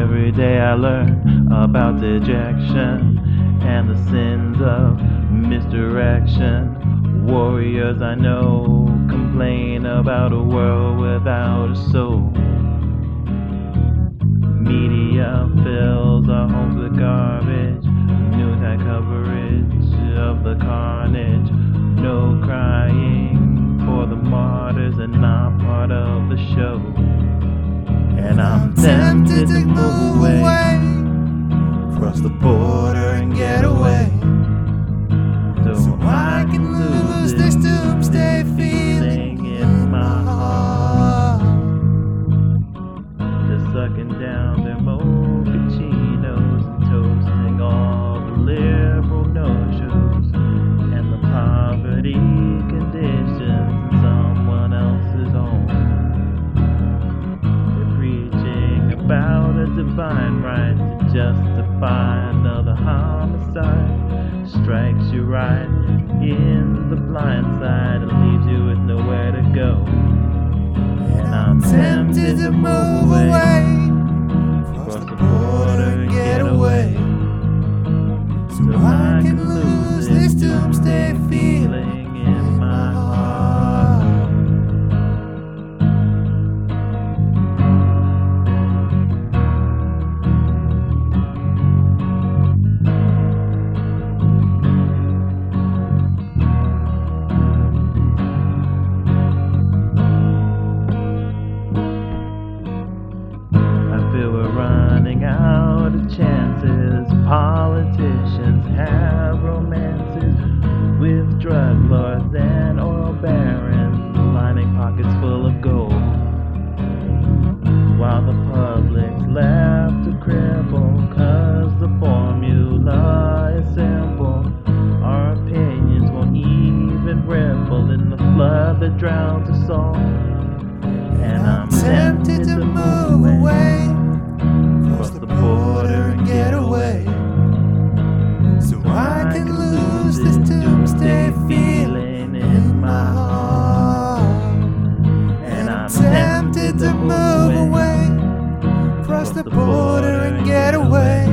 Every day I learn about dejection and the sins of misdirection. Warriors I know complain about a world without a soul. Media fills our homes with garbage, news and coverage of the carnage. No crying for the martyrs and not part of the show. And I'm tempted to move away, cross the border and get away, so I can lose this doomsday feeling in my heart. They're sucking down their mochachinos and toasting all the liberal no-shows and the poverty conditions in someone else's home. They're preaching about a divine right to justify another homicide. Strikes you right in the blind side and leaves you with nowhere to go. And I'm tempted to move away, cross the border and get away, so I can lose this doomsday feeling in my heart. We're running out of chances. Politicians have romances with drug lords and oil barons, lining pockets full of gold, while the public's left to cripple, 'cause the formula is simple. Our opinions won't even ripple in the flood that drowns us all. And I'm tempted to move away, cross the border and get away, so I can lose this doomsday feeling in my heart. And I'm tempted to move away, cross the border and get away,